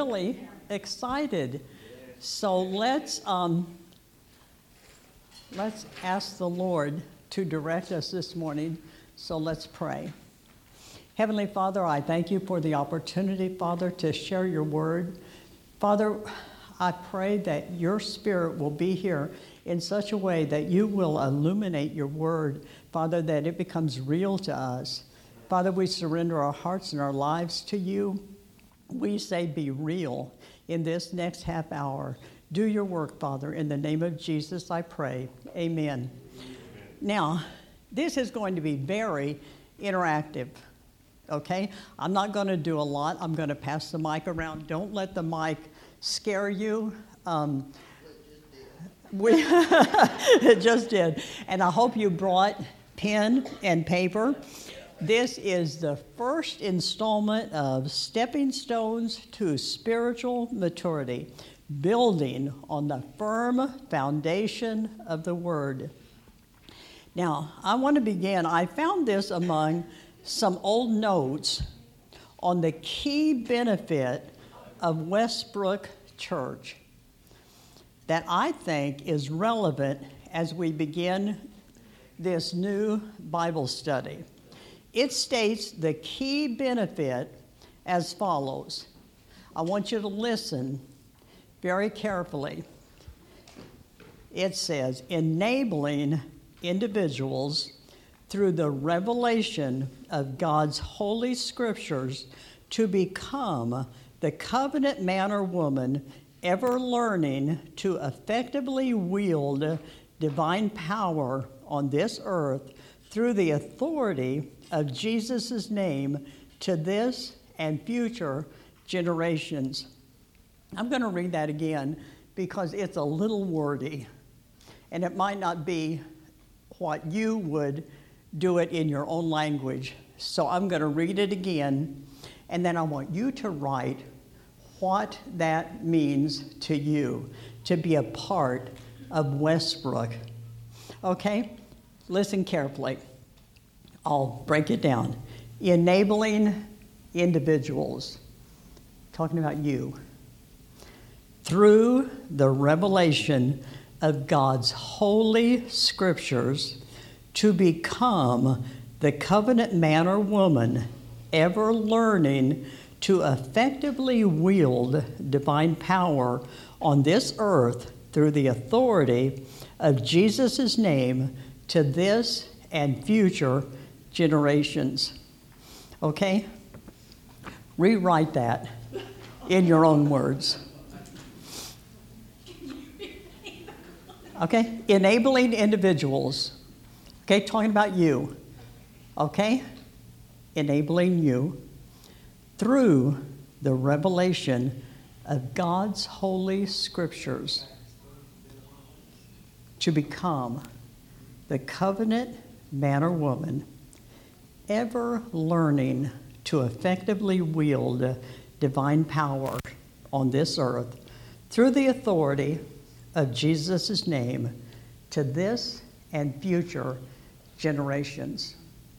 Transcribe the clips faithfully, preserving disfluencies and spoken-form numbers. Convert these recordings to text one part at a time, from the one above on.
really excited. So let's um, let's ask the Lord to direct us this morning. So let's pray. Heavenly Father, I thank you for the opportunity, Father, to share your word. Father, I pray that your Spirit will be here in such a way that you will illuminate your word, Father, that it becomes real to us. Father, we surrender our hearts and our lives to you. We say be real in this next half hour. Do your work, Father. In the name of Jesus, I pray. Amen. Amen. Now, this is going to be very interactive, okay? I'm not going to do a lot. I'm going to pass the mic around. Don't let the mic scare you. Um, we it just did. And I hope you brought pen and paper. This is the first installment of Stepping Stones to Spiritual Maturity, building on the firm foundation of the Word. Now, I want to begin. I found this among some old notes on the key benefit of Westbrook Church that I think is relevant as we begin this new Bible study. It states the key benefit as follows. I want you to listen very carefully. It says, enabling individuals through the revelation of God's holy scriptures to become the covenant man or woman ever learning to effectively wield divine power on this earth through the authority of Jesus' name to this and future generations. I'm going to read that again because it's a little wordy, and it might not be what you would do it in your own language. So I'm going to read it again, and then I want you to write what that means to you to be a part of Westbrook. Okay? Listen carefully. I'll break it down. Enabling individuals, talking about you, through the revelation of God's holy scriptures to become the covenant man or woman ever learning to effectively wield divine power on this earth through the authority of Jesus' name to this and future generations. Okay? Rewrite that in your own words. Okay? Enabling individuals. Okay? Talking about you. Okay? Enabling you through the revelation of God's holy scriptures to become the covenant man or woman ever learning to effectively wield divine power on this earth through the authority of Jesus' name to this and future generations.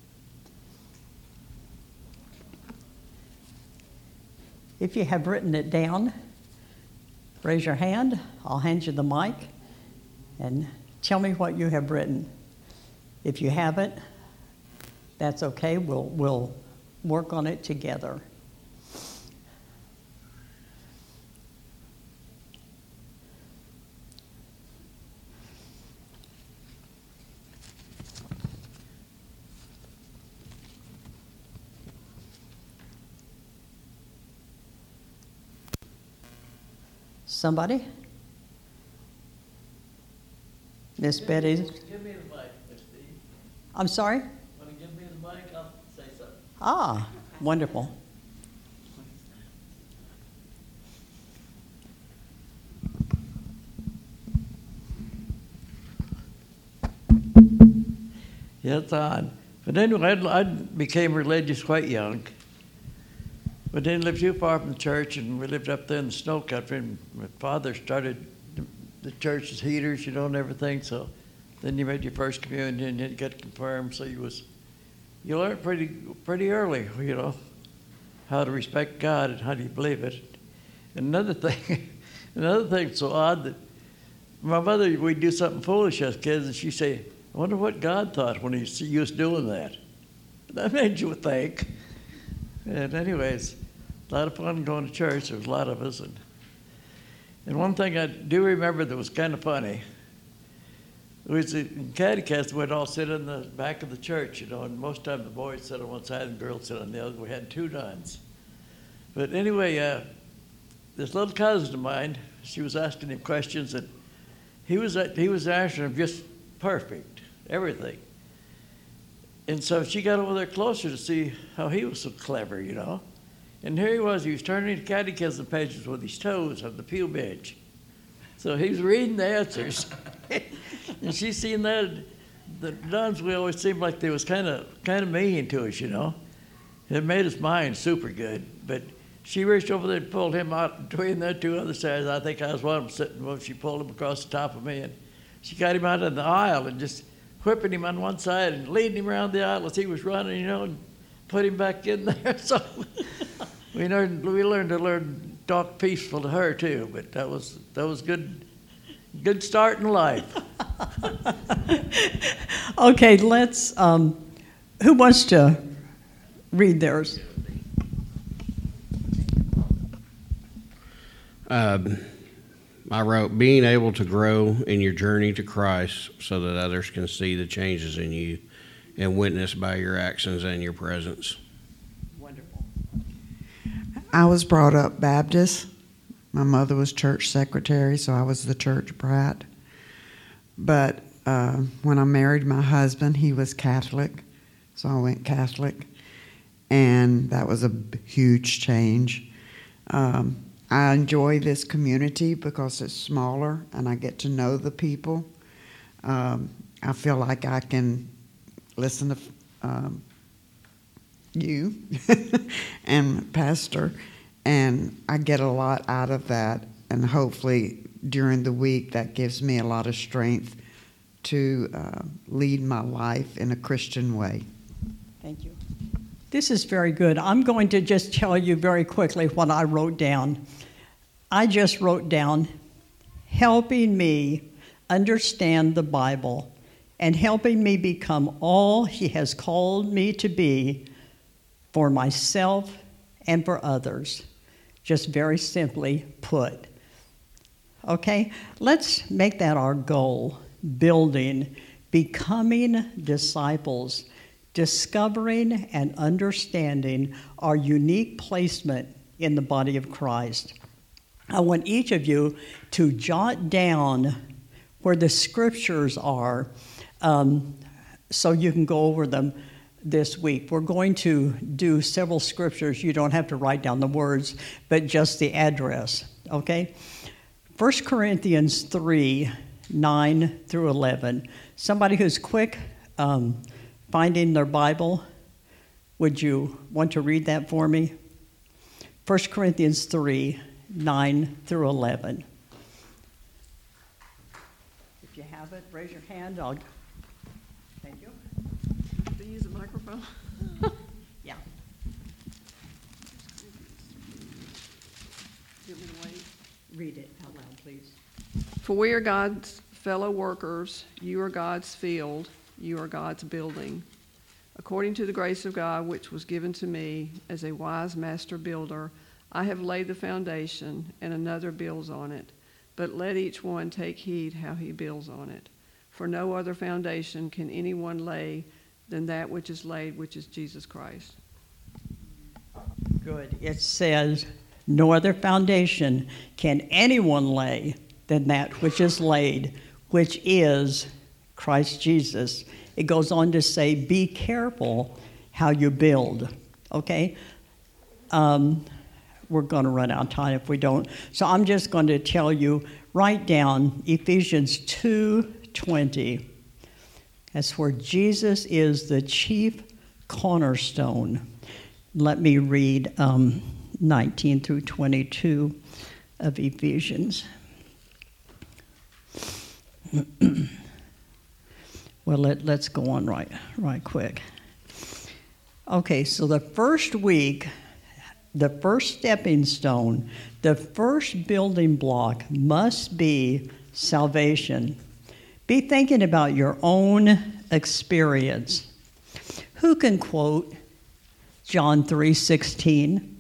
If you have written it down, raise your hand. I'll hand you the mic and tell me what you have written. If you haven't, that's okay. We'll, we'll work on it together. Somebody? Miss Betty? Give me the mic, Miss Steve. I'm sorry? Want to give me the mic? I'll say something. Ah, wonderful. Yeah, it's on. But anyway, I, I became religious quite young. We didn't live too far from the church, and we lived up there in the snow country. And my father started the, the church's heaters, you know, and everything. So then you made your first communion, and you got confirmed. So you was you learned pretty pretty early, you know, how to respect God and how do you believe it. Another thing, another thing so odd that my mother, we'd do something foolish as kids, and she'd say, I wonder what God thought when he see us doing that. That made you think. And anyways, a lot of fun going to church. There was a lot of us. And, and one thing I do remember that was kind of funny, was in catechism, we'd all sit in the back of the church, you know, and most of the time the boys sit on one side and the girls sit on the other. We had two nuns. But anyway, uh, this little cousin of mine, she was asking him questions, and he was he was answering them just perfect, everything. And so she got over there closer to see how he was so clever, you know. And here he was, he was turning the catechism pages with his toes on the pew bench. So he was reading the answers. And she seen that. The nuns, we always seemed like they was kind of kind of mean to us, you know. It made his mind super good. But she reached over there and pulled him out between the two other sides. I think I was one of them sitting when she pulled him across the top of me. And she got him out in the aisle and just whipping him on one side and leading him around the aisle as he was running, you know, and put him back in there. So we learned we learned to learn talk peaceful to her too. But that was that was good good start in life. Okay, let's. Um, who wants to read theirs? Um, I wrote, being able to grow in your journey to Christ so that others can see the changes in you and witness by your actions and your presence. Wonderful. I was brought up Baptist. My mother was church secretary, so I was the church brat. But uh, when I married my husband, he was Catholic, so I went Catholic. And that was a huge change. Um, I enjoy this community because it's smaller and I get to know the people. Um, I feel like I can listen to um, you and Pastor, and I get a lot out of that. And hopefully during the week that gives me a lot of strength to uh, lead my life in a Christian way. Thank you. This is very good. I'm going to just tell you very quickly what I wrote down. I just wrote down, helping me understand the Bible and helping me become all He has called me to be for myself and for others. Just very simply put. Okay, let's make that our goal, building, becoming disciples, discovering and understanding our unique placement in the body of Christ. I want each of you to jot down where the scriptures are um, so you can go over them this week. We're going to do several scriptures. You don't have to write down the words, but just the address, okay? First Corinthians three, nine through eleven. Somebody who's quick um, finding their Bible, would you want to read that for me? First Corinthians three, nine through eleven. If you have it, raise your hand. I'll. Thank you. To use a microphone. Yeah. Give me the weight. Read it out loud, please. For we are God's fellow workers. You are God's field. You are God's building. According to the grace of God, which was given to me as a wise master builder, I have laid the foundation, and another builds on it. But let each one take heed how he builds on it. For no other foundation can anyone lay than that which is laid, which is Jesus Christ. Good. It says, no other foundation can anyone lay than that which is laid, which is Christ Jesus. It goes on to say, be careful how you build. Okay? Um, we're going to run out of time if we don't. So I'm just going to tell you, write down Ephesians two twenty. That's where Jesus is the chief cornerstone. Let me read um, nineteen through twenty-two of Ephesians. Well, let, let's go on right, right quick. Okay, so the first week the first stepping stone, the first building block must be salvation. Be thinking about your own experience. Who can quote John three sixteen?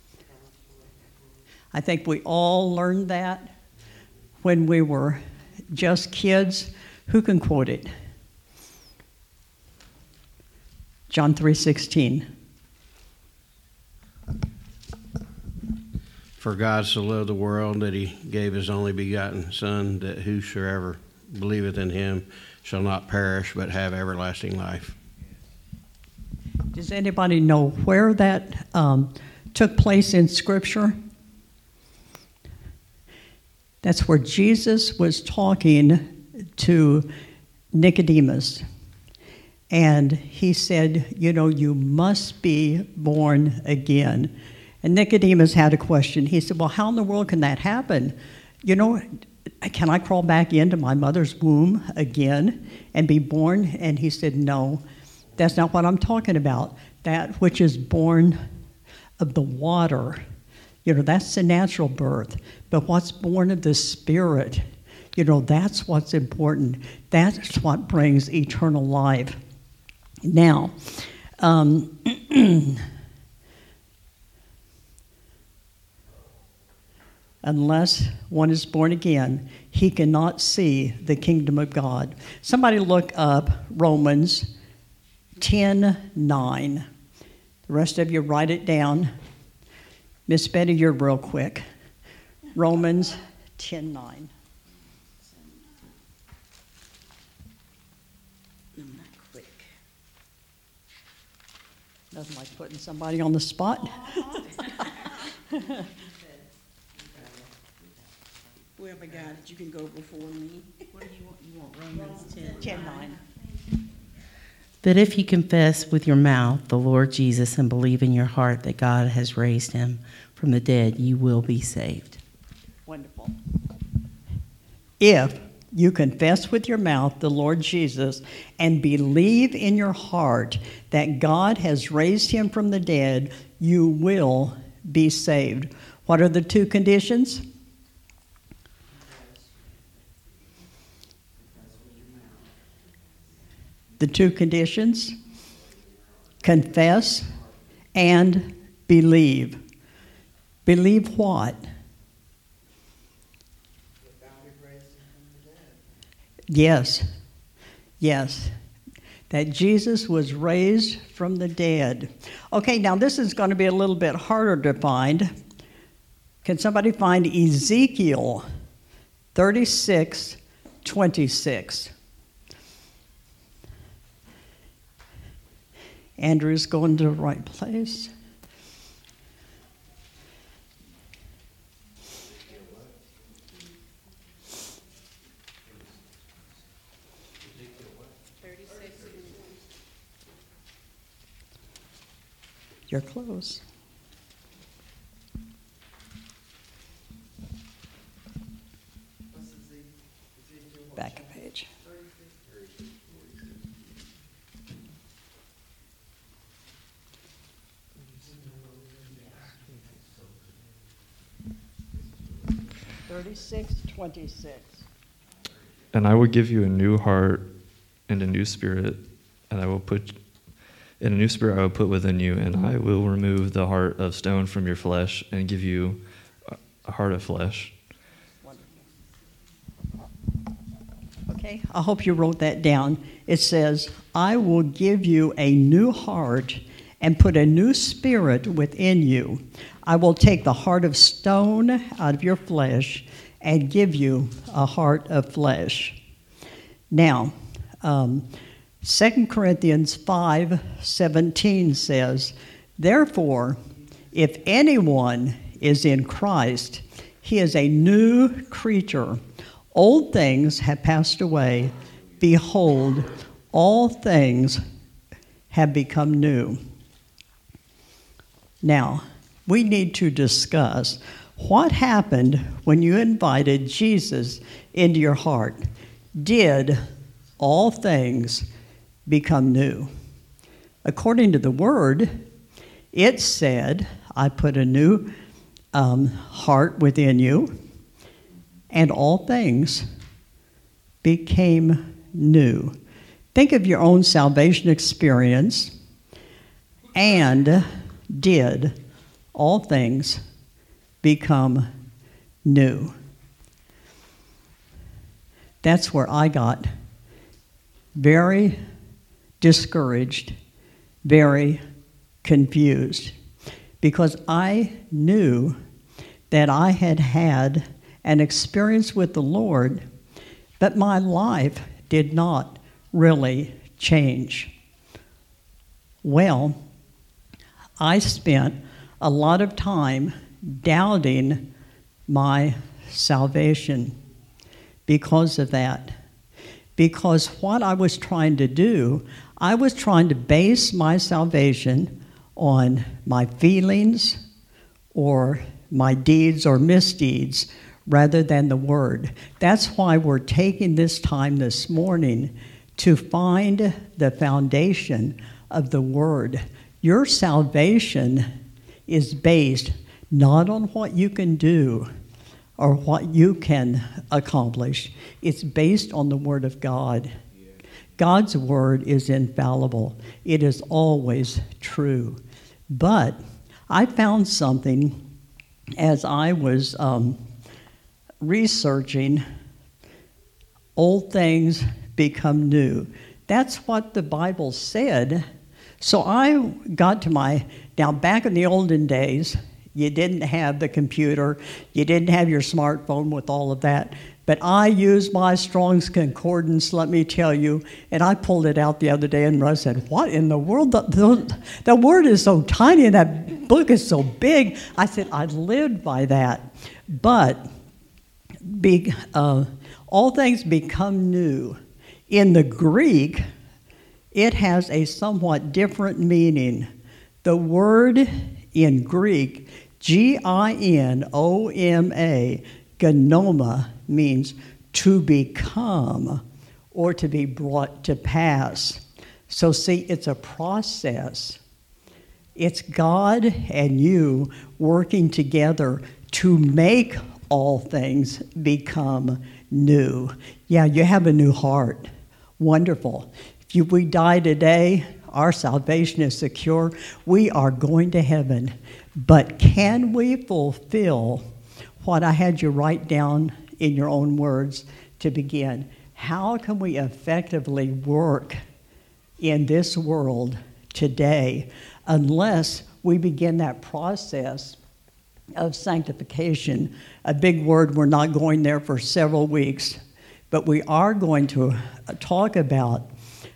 I think we all learned that when we were just kids. Who can quote it? John three sixteen. For God so loved the world that he gave his only begotten Son, that whosoever believeth in him shall not perish but have everlasting life. Does anybody know where that um, took place in Scripture? That's where Jesus was talking to Nicodemus. And he said, you know, you must be born again. And Nicodemus had a question. He said, well, how in the world can that happen? You know, can I crawl back into my mother's womb again and be born? And he said, no, that's not what I'm talking about. That which is born of the water, you know, that's the natural birth. But what's born of the Spirit, you know, that's what's important. That's what brings eternal life. Now, um, unless one is born again, he cannot see the kingdom of God. Somebody look up Romans ten nine. The rest of you write it down. Miss Betty, you're real quick. Romans ten nine. I'm not quick. Nothing like putting somebody on the spot. Whoever got it, you can go before me. What do you want? You want Romans ten? ten nine. That if you confess with your mouth the Lord Jesus and believe in your heart that God has raised him from the dead, you will be saved. Wonderful. If you confess with your mouth the Lord Jesus and believe in your heart that God has raised him from the dead, you will be saved. What are the two conditions? The two conditions, confess and believe. Believe what? Yes, yes, that Jesus was raised from the dead. Okay, now this is going to be a little bit harder to find. Can somebody find Ezekiel thirty-six twenty-six? Andrew's going to the right place. You're close. Back a page. thirty-six twenty-six. And I will give you a new heart and a new spirit, and I will put and a new spirit I will put within you, and I will remove the heart of stone from your flesh and give you a heart of flesh. Okay, I hope you wrote that down. It says, I will give you a new heart and put a new spirit within you. I will take the heart of stone out of your flesh and give you a heart of flesh. Now, um, Second Corinthians five seventeen says, therefore, if anyone is in Christ, he is a new creature. Old things have passed away. Behold, all things have become new. Now, we need to discuss what happened when you invited Jesus into your heart. Did all things become new? According to the Word, it said, I put a new um, heart within you, and all things became new. Think of your own salvation experience, and did all things become new. That's where I got very discouraged, very confused, because I knew that I had had an experience with the Lord, but my life did not really change. Well, I spent a lot of time doubting my salvation because of that. Because what I was trying to do, I was trying to base my salvation on my feelings or my deeds or misdeeds rather than the Word. That's why we're taking this time this morning to find the foundation of the Word. Your salvation is based not on what you can do or what you can accomplish. It's based on the Word of God. God's Word is infallible. It is always true. But I found something as I was um, researching old things become new. That's what the Bible said. So I got to my, now back in the olden days, you didn't have the computer, you didn't have your smartphone with all of that, but I used my Strong's Concordance, let me tell you, and I pulled it out the other day, and Russ said, what in the world? The, the, the word is so tiny, and that book is so big. I said, I lived by that. But be, uh, all things become new. In the Greek, it has a somewhat different meaning. The word in Greek, G I N O M A, gnoma, means to become or to be brought to pass. So see, it's a process. It's God and you working together to make all things become new. Yeah, you have a new heart. Wonderful. If you, we die today, our salvation is secure. We are going to heaven. But can we fulfill what I had you write down in your own words to begin? How can we effectively work in this world today unless we begin that process of sanctification? A big word, we're not going there for several weeks, but we are going to talk about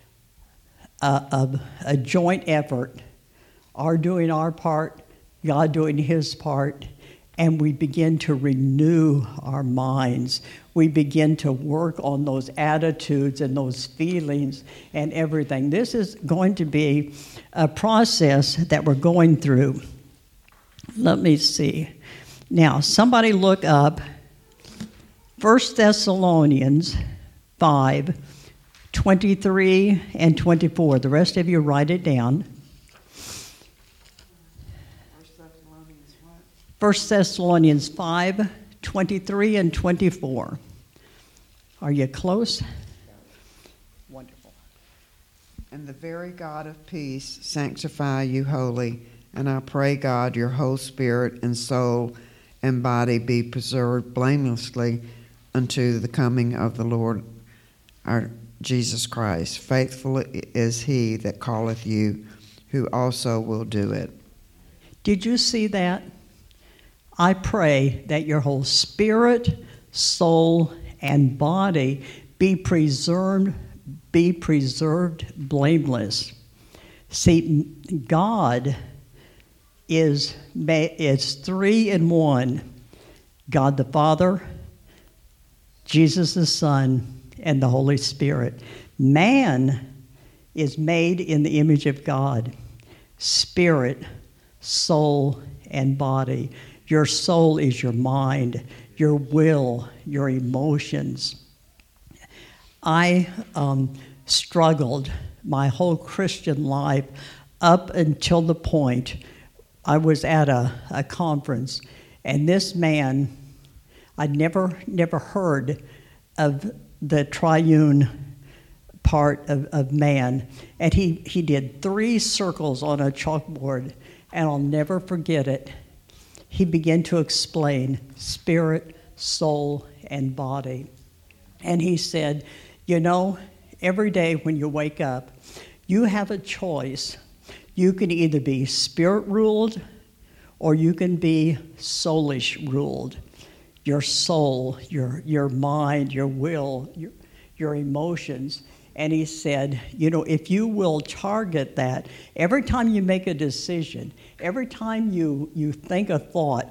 a, a, a joint effort, our doing our part, God doing his part, and we begin to renew our minds. We begin to work on those attitudes and those feelings and everything. This is going to be a process that we're going through. Let me see. Now, somebody look up First Thessalonians five, twenty-three and twenty-four. The rest of you write it down. First Thessalonians five, twenty-three and twenty-four. Are you close? Wonderful. And the very God of peace sanctify you wholly. And I pray, God, your whole spirit and soul and body be preserved blamelessly unto the coming of the Lord our Jesus Christ. Faithful is he that calleth you, who also will do it. Did you see that? I pray that your whole spirit, soul, and body be preserved, be preserved blameless. See, God is, is three in one. God the Father, Jesus the Son, and the Holy Spirit. Man is made in the image of God. Spirit, soul, and body. Your soul is your mind, your will, your emotions. I um, struggled my whole Christian life up until the point I was at a, a conference, and this man, I'd never never heard of the triune part of, of man. And he, he did three circles on a chalkboard, and I'll never forget it. He began to explain spirit, soul, and body. And he said, you know, every day when you wake up, you have a choice. You can either be spirit-ruled or you can be soulish-ruled. Your soul, your your mind, your will, your, your emotions. And he said, you know, if you will target that, every time you make a decision, every time you, you think a thought,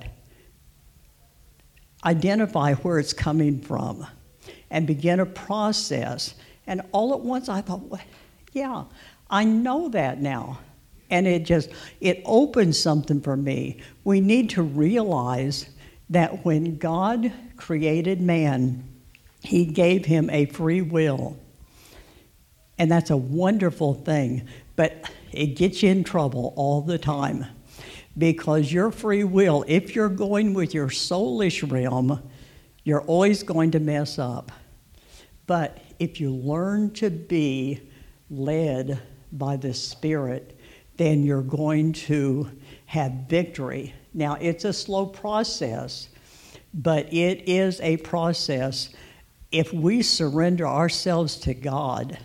identify where it's coming from and begin a process. And all at once I thought, well, yeah, I know that now. And it just, it opened something for me. We need to realize that when God created man, he gave him a free will. And that's a wonderful thing, but it gets you in trouble all the time. Because your free will, if you're going with your soulish realm, you're always going to mess up. But if you learn to be led by the Spirit, then you're going to have victory. Now, it's a slow process, but it is a process. If we surrender ourselves to God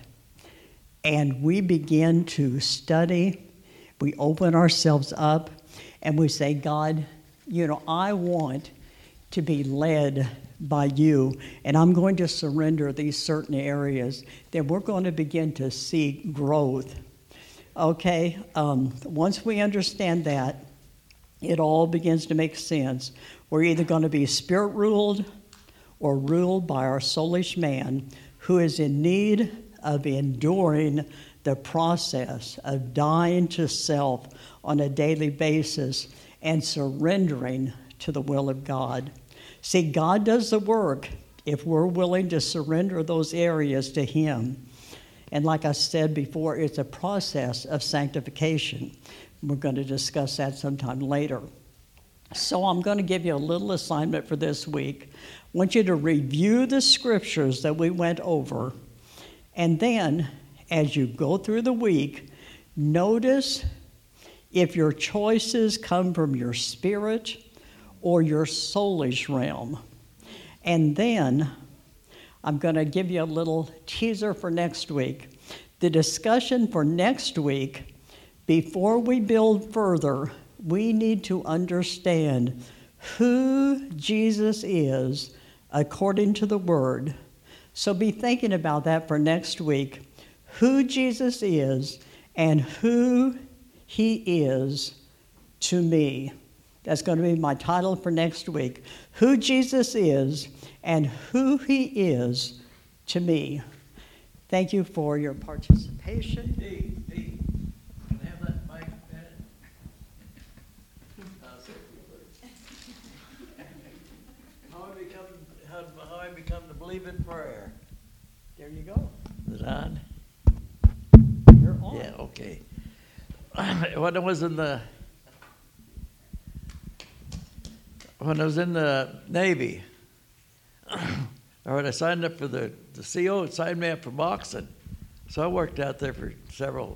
and we begin to study, we open ourselves up, and we say, God, you know, I want to be led by you, and I'm going to surrender these certain areas, then we're going to begin to see growth. Okay, um, once we understand that, it all begins to make sense. We're either going to be spirit-ruled or ruled by our soulish man, who is in need of enduring the process of dying to self on a daily basis and surrendering to the will of God. See, God does the work if we're willing to surrender those areas to him. And like I said before, it's a process of sanctification. We're going to discuss that sometime later. So I'm going to give you a little assignment for this week. I want you to review the scriptures that we went over, and then as you go through the week, notice if your choices come from your spirit or your soulish realm. And then I'm going to give you a little teaser for next week. The discussion for next week, before we build further, we need to understand who Jesus is according to the Word. So be thinking about that for next week, who Jesus is and who he is to me. That's going to be my title for next week, who Jesus is and who he is to me. Thank you for your participation. Hey, hey, can I have that mic, Bennett? How I become, how, how I become to believe in prayer. There you go. Is it on? You're on. Yeah, okay. When I was in the when I was in the Navy, or when I signed up for the, the C O, it signed me up for boxing. So I worked out there for several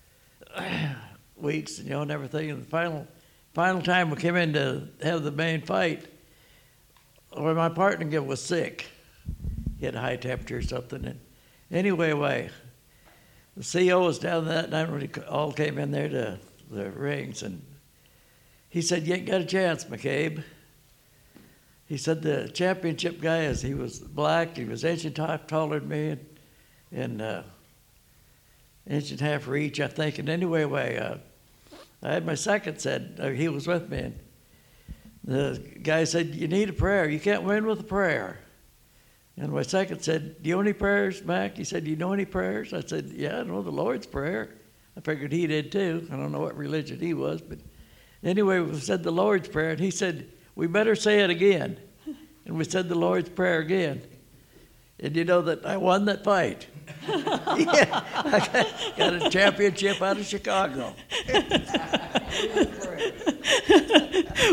weeks, you know, and everything. And the final final time we came in to have the main fight, well, my partner was sick. He had a high temperature or something. And anyway, why, the C O was down that night when we all came in there to the rings, and he said, "You ain't got a chance, McCabe." He said, "The championship guy is, he was black, he was inch and a half taller than me, and, and uh, inch and a half for each, I think." And anyway, why, uh, I had my second said, uh, he was with me, and the guy said, "You need a prayer. You can't win with a prayer." And my second said, "Do you know any prayers, Mac?" He said, "Do you know any prayers?" I said, "Yeah, I know the Lord's Prayer." I figured he did too. I don't know what religion he was, but anyway, we said the Lord's Prayer, and he said, "We better say it again." And we said the Lord's Prayer again. And you know that I won that fight. Yeah, I got, got a championship out of Chicago.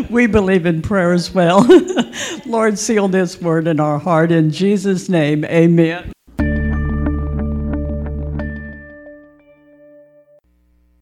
We believe in prayer as well. Lord, seal this word in our heart. In Jesus' name, amen.